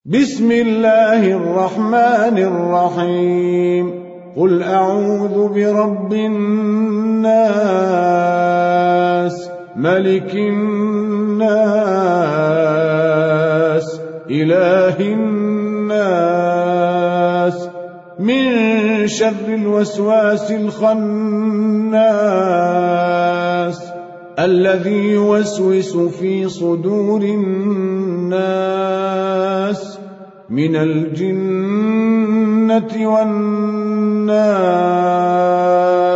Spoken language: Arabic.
بسم الله الرحمن الرحيم قل أعوذ برب الناس ملك الناس إله الناس من شر الوسواس الخناس الذي يوسوس في صدور الناس من الجنة والناس.